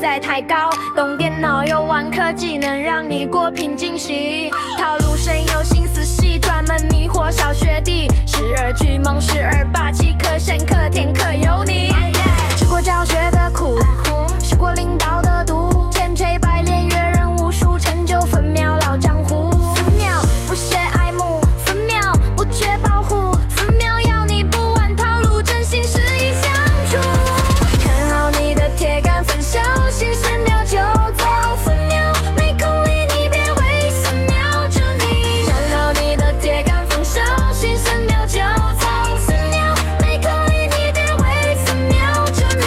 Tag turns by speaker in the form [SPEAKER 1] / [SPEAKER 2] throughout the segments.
[SPEAKER 1] 在太高，懂电脑又玩科技，能让你过瓶颈期。套路深有心思细，专门迷惑小学弟。时而巨猛，时而霸气，可咸可甜可油腻。吃过教学的苦，吃过领导的毒，千锤百炼阅人无数，成就分秒老江湖。分秒不屑爱慕，分秒不缺保护，分秒要你不玩套路，真心实意相处。看好你的铁杆分销，新鲜料就走分秒，没空理你别为分秒着你。看好你的铁杆分销，新鲜料就走分秒，没空理你别为分秒着你。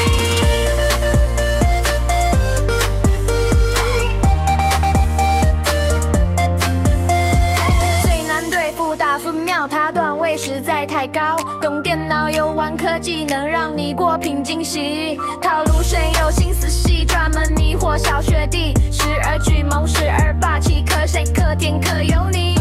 [SPEAKER 1] 最难对付打分秒，它段位实在太高，懂电脑又玩科技，能让你过瓶颈期。套路深有心思细，专门迷惑小学弟。时而巨猛，时而霸气，可咸可甜可油腻。